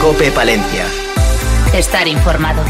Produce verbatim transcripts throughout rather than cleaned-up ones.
COPE Palencia. Estar informado.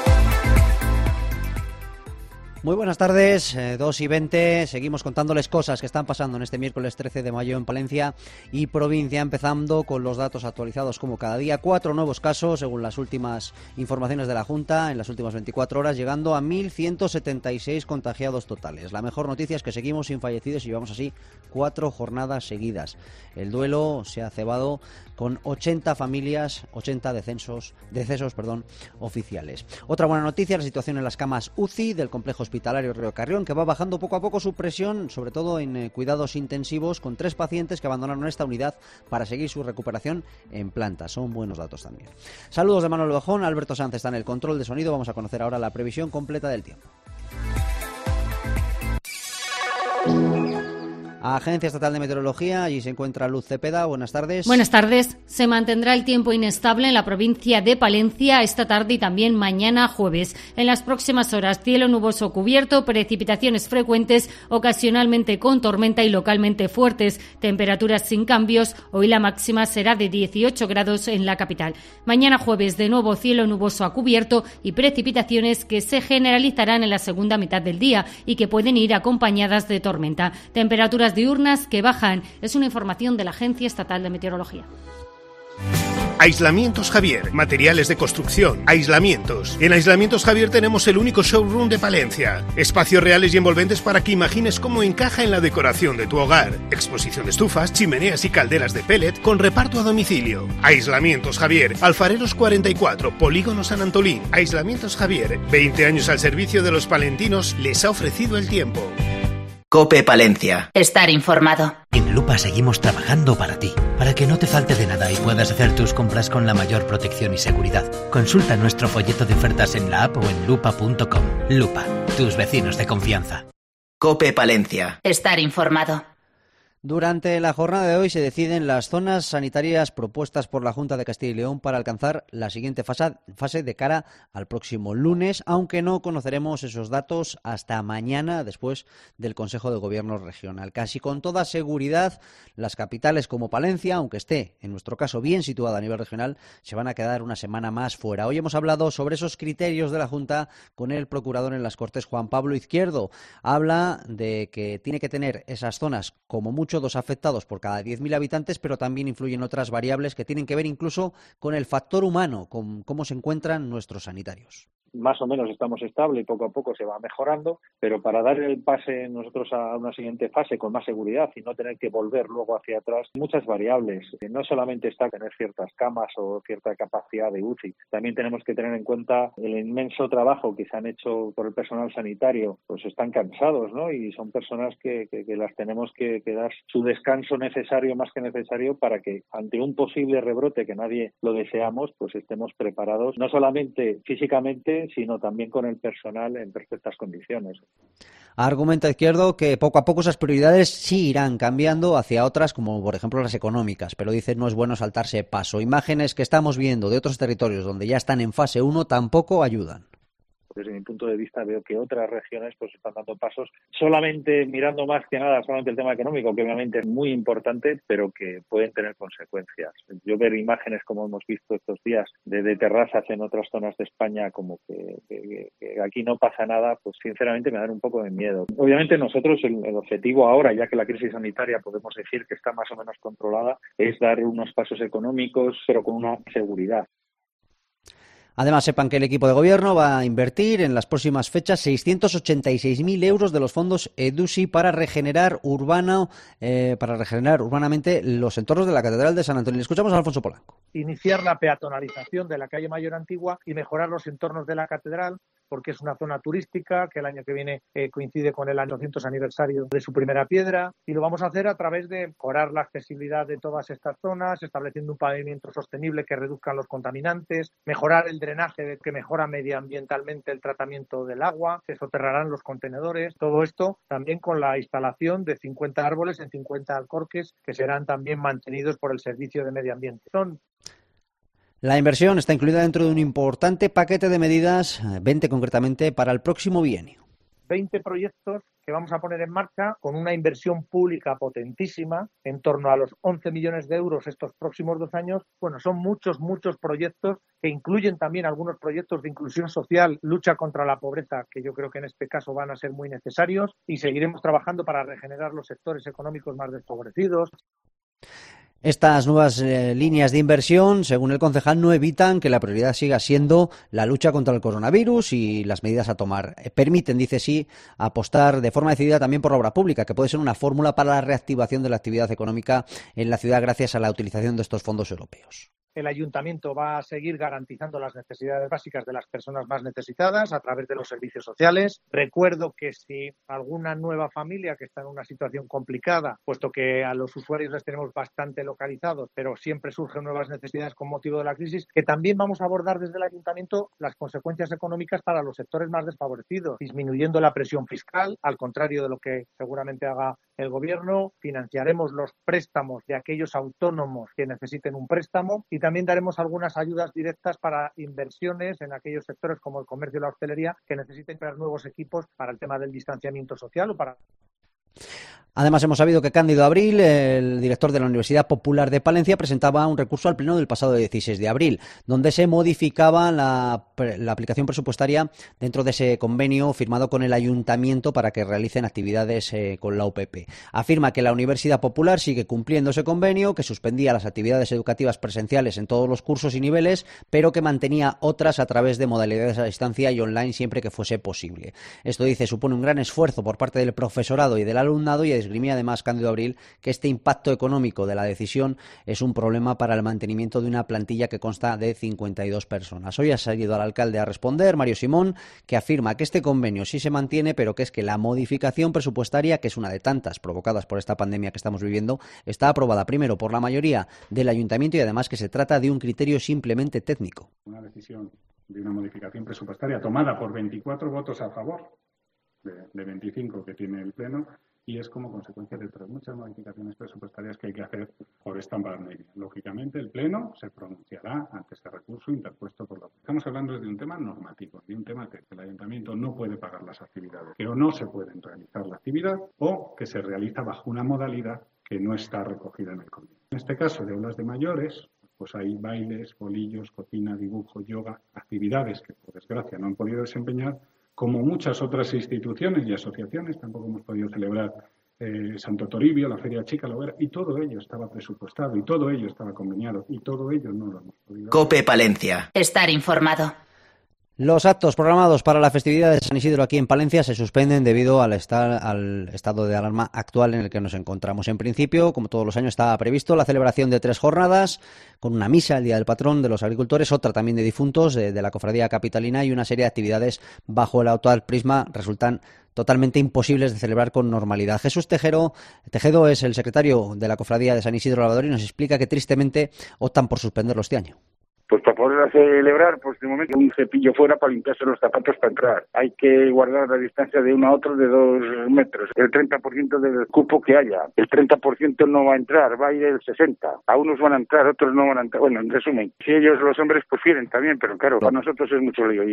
Muy buenas tardes, eh, dos y veinte, seguimos contándoles cosas que están pasando en este miércoles trece de mayo en Palencia y provincia, empezando con los datos actualizados como cada día. Cuatro nuevos casos, según las últimas informaciones de la Junta, en las últimas veinticuatro horas, llegando a mil ciento setenta y seis contagiados totales. La mejor noticia es que seguimos sin fallecidos y llevamos así cuatro jornadas seguidas. El duelo se ha cebado con ochenta familias, ochenta decesos, decesos perdón, oficiales. Otra buena noticia, la situación en las camas U C I del complejo hospitalario Río Carrión, que va bajando poco a poco su presión, sobre todo en eh, cuidados intensivos, con tres pacientes que abandonaron esta unidad para seguir su recuperación en planta. Son buenos datos también. Saludos de Manuel Bejón, Alberto Sanz está en el control de sonido. Vamos a conocer ahora la previsión completa del tiempo. Agencia Estatal de Meteorología, allí se encuentra Luz Cepeda. Buenas tardes. Buenas tardes. Se mantendrá el tiempo inestable en la provincia de Palencia esta tarde y también mañana jueves. En las próximas horas, cielo nuboso cubierto, precipitaciones frecuentes, ocasionalmente con tormenta y localmente fuertes. Temperaturas sin cambios. Hoy la máxima será de dieciocho grados en la capital. Mañana jueves, de nuevo cielo nuboso a cubierto y precipitaciones que se generalizarán en la segunda mitad del día y que pueden ir acompañadas de tormenta. Temperaturas diurnas que bajan. Es una información de la Agencia Estatal de Meteorología. Aislamientos Javier, materiales de construcción, aislamientos. En Aislamientos Javier tenemos el único showroom de Palencia. Espacios reales y envolventes para que imagines cómo encaja en la decoración de tu hogar. Exposición de estufas, chimeneas y calderas de pellet con reparto a domicilio. Aislamientos Javier, Alfareros cuarenta y cuatro, Polígono San Antolín. Aislamientos Javier, veinte años al servicio de los palentinos, les ha ofrecido el tiempo. COPE Palencia. Estar informado. En Lupa seguimos trabajando para ti, para que no te falte de nada y puedas hacer tus compras con la mayor protección y seguridad. Consulta nuestro folleto de ofertas en la app o en lupa punto com. Lupa, tus vecinos de confianza. COPE Palencia. Estar informado. Durante la jornada de hoy se deciden las zonas sanitarias propuestas por la Junta de Castilla y León para alcanzar la siguiente fase, fase de cara al próximo lunes, aunque no conoceremos esos datos hasta mañana después del Consejo de Gobierno Regional. Casi con toda seguridad, las capitales como Palencia, aunque esté en nuestro caso bien situada a nivel regional, se van a quedar una semana más fuera. Hoy hemos hablado sobre esos criterios de la Junta con el procurador en las Cortes, Juan Pablo Izquierdo. Habla de que tiene que tener esas zonas como mucho dos afectados por cada diez mil habitantes, pero también influyen otras variables que tienen que ver incluso con el factor humano, con cómo se encuentran nuestros sanitarios. Más o menos estamos estable y poco a poco se va mejorando, pero para dar el pase nosotros a una siguiente fase con más seguridad y no tener que volver luego hacia atrás, muchas variables. No solamente está tener ciertas camas o cierta capacidad de U C I, también tenemos que tener en cuenta el inmenso trabajo que se han hecho por el personal sanitario. Pues están cansados, ¿no? Y son personas que, que, que las tenemos que, que dar su descanso necesario, más que necesario, para que ante un posible rebrote, que nadie lo deseamos, pues estemos preparados, no solamente físicamente, sino también con el personal en perfectas condiciones. Argumenta Izquierdo que poco a poco esas prioridades sí irán cambiando hacia otras, como por ejemplo las económicas, pero dice no es bueno saltarse paso. Imágenes que estamos viendo de otros territorios donde ya están en fase uno tampoco ayudan. Desde mi punto de vista veo que otras regiones pues están dando pasos solamente mirando más que nada solamente el tema económico, que obviamente es muy importante, pero que pueden tener consecuencias. Yo ver imágenes como hemos visto estos días de, de terrazas en otras zonas de España como que, que, que aquí no pasa nada, pues sinceramente me da un poco de miedo. Obviamente nosotros el, el objetivo ahora, ya que la crisis sanitaria podemos decir que está más o menos controlada, es dar unos pasos económicos pero con una seguridad. Además, sepan que el equipo de gobierno va a invertir en las próximas fechas seiscientos ochenta y seis mil euros de los fondos EDUSI para regenerar urbano, eh, para regenerar urbanamente los entornos de la Catedral de San Antonio. Escuchamos a Alfonso Polanco. Iniciar la peatonalización de la calle Mayor Antigua y mejorar los entornos de la Catedral, porque es una zona turística que el año que viene eh, coincide con el doscientos aniversario de su primera piedra, y lo vamos a hacer a través de mejorar la accesibilidad de todas estas zonas, estableciendo un pavimento sostenible que reduzca los contaminantes, mejorar el drenaje que mejora medioambientalmente el tratamiento del agua, se soterrarán los contenedores, todo esto también con la instalación de cincuenta árboles en cincuenta alcorques que serán también mantenidos por el Servicio de Medio Ambiente. Son La inversión está incluida dentro de un importante paquete de medidas, veinte concretamente, para el próximo bienio. veinte proyectos que vamos a poner en marcha con una inversión pública potentísima, en torno a los once millones de euros estos próximos dos años. Bueno, son muchos, muchos proyectos que incluyen también algunos proyectos de inclusión social, lucha contra la pobreza, que yo creo que en este caso van a ser muy necesarios, y seguiremos trabajando para regenerar los sectores económicos más desfavorecidos. Estas nuevas eh, líneas de inversión, según el concejal, no evitan que la prioridad siga siendo la lucha contra el coronavirus y las medidas a tomar. Eh, permiten, dice sí, apostar de forma decidida también por la obra pública, que puede ser una fórmula para la reactivación de la actividad económica en la ciudad gracias a la utilización de estos fondos europeos. El ayuntamiento va a seguir garantizando las necesidades básicas de las personas más necesitadas a través de los servicios sociales. Recuerdo que si alguna nueva familia que está en una situación complicada, puesto que a los usuarios les tenemos bastante localizados, pero siempre surgen nuevas necesidades con motivo de la crisis, que también vamos a abordar desde el ayuntamiento las consecuencias económicas para los sectores más desfavorecidos, disminuyendo la presión fiscal, al contrario de lo que seguramente haga el gobierno. Financiaremos los préstamos de aquellos autónomos que necesiten un préstamo y también daremos algunas ayudas directas para inversiones en aquellos sectores como el comercio y la hostelería que necesiten crear nuevos equipos para el tema del distanciamiento social o para... Además, hemos sabido que Cándido Abril, el director de la Universidad Popular de Palencia, presentaba un recurso al Pleno del pasado dieciséis de abril, donde se modificaba la, la aplicación presupuestaria dentro de ese convenio firmado con el Ayuntamiento para que realicen actividades eh, con la U P P. Afirma que la Universidad Popular sigue cumpliendo ese convenio, que suspendía las actividades educativas presenciales en todos los cursos y niveles, pero que mantenía otras a través de modalidades a distancia y online siempre que fuese posible. Esto, dice, supone un gran esfuerzo por parte del profesorado y del alumnado y esgrimía además Cándido Abril que este impacto económico de la decisión es un problema para el mantenimiento de una plantilla que consta de cincuenta y dos personas. Hoy ha salido al alcalde a responder, Mario Simón, que afirma que este convenio sí se mantiene, pero que es que la modificación presupuestaria, que es una de tantas provocadas por esta pandemia que estamos viviendo, está aprobada primero por la mayoría del ayuntamiento y además que se trata de un criterio simplemente técnico. Una decisión de una modificación presupuestaria tomada por veinticuatro votos a favor de, de veinticinco que tiene el Pleno, y es como consecuencia de otras muchas modificaciones presupuestarias que hay que hacer por esta pandemia. Lógicamente, el Pleno se pronunciará ante este recurso interpuesto por la... Estamos hablando de un tema normativo, de un tema que el Ayuntamiento no puede pagar las actividades, que o no se pueden realizar la actividad o que se realiza bajo una modalidad que no está recogida en el convenio. En este caso, de aulas de mayores, pues hay bailes, bolillos, cocina, dibujo, yoga, actividades que por desgracia no han podido desempeñar, como muchas otras instituciones y asociaciones. Tampoco hemos podido celebrar eh, Santo Toribio, la Feria Chica, la Hoguera, y todo ello estaba presupuestado, y todo ello estaba conveniado, y todo ello no lo hemos podido. COPE Palencia. Estar informado. Los actos programados para la festividad de San Isidro aquí en Palencia se suspenden debido al, estar, al estado de alarma actual en el que nos encontramos. En principio, como todos los años, estaba previsto la celebración de tres jornadas, con una misa el Día del Patrón de los Agricultores, otra también de difuntos de, de la Cofradía Capitalina y una serie de actividades bajo el actual prisma resultan totalmente imposibles de celebrar con normalidad. Jesús Tejero, Tejedo es el secretario de la Cofradía de San Isidro Labrador y nos explica que tristemente optan por suspenderlo este año. Pues para poder celebrar, pues de momento un cepillo fuera para limpiarse los zapatos para entrar. Hay que guardar la distancia de uno a otro de dos metros. El treinta por ciento del cupo que haya. El treinta por ciento no va a entrar, va a ir el sesenta por ciento. A unos van a entrar, otros no van a entrar. Bueno, en resumen, si ellos los hombres prefieren también, pero claro, para nosotros es mucho lío.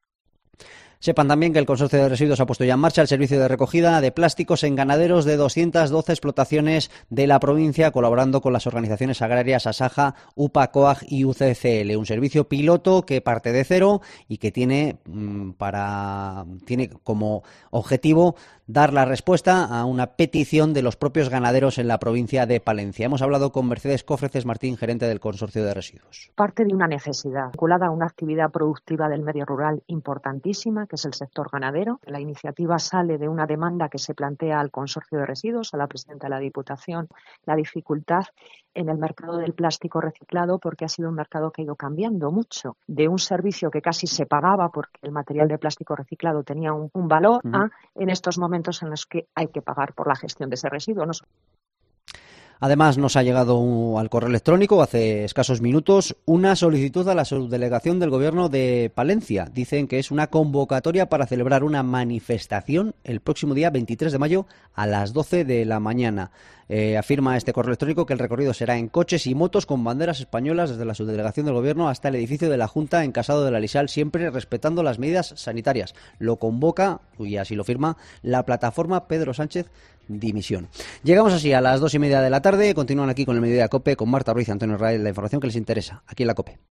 Sepan también que el Consorcio de Residuos ha puesto ya en marcha el servicio de recogida de plásticos en ganaderos de doscientas doce explotaciones de la provincia, colaborando con las organizaciones agrarias Asaja, U P A, COAG y U C C L. Un servicio piloto que parte de cero y que tiene, mmm, para, tiene como objetivo dar la respuesta a una petición de los propios ganaderos en la provincia de Palencia. Hemos hablado con Mercedes Cofreces Martín, gerente del Consorcio de Residuos. Parte de una necesidad vinculada a una actividad productiva del medio rural importantísima, que es el sector ganadero. La iniciativa sale de una demanda que se plantea al Consorcio de Residuos, a la presidenta de la Diputación, la dificultad en el mercado del plástico reciclado, porque ha sido un mercado que ha ido cambiando mucho, de un servicio que casi se pagaba porque el material de plástico reciclado tenía un, un valor, uh-huh. a en estos momentos en los que hay que pagar por la gestión de ese residuo. ¿No? Además, nos ha llegado al correo electrónico hace escasos minutos una solicitud a la subdelegación del Gobierno de Palencia. Dicen que es una convocatoria para celebrar una manifestación el próximo día veintitrés de mayo a las doce de la mañana. Eh, afirma este correo electrónico que el recorrido será en coches y motos con banderas españolas desde la subdelegación del Gobierno hasta el edificio de la Junta en Casado de la Lisal, siempre respetando las medidas sanitarias. Lo convoca, y así lo firma, la plataforma Pedro Sánchez Dimisión. Llegamos así a las dos y media de la tarde. Continúan aquí con el Mediodía COPE con Marta Ruiz y Antonio Raez, la información que les interesa aquí en la COPE.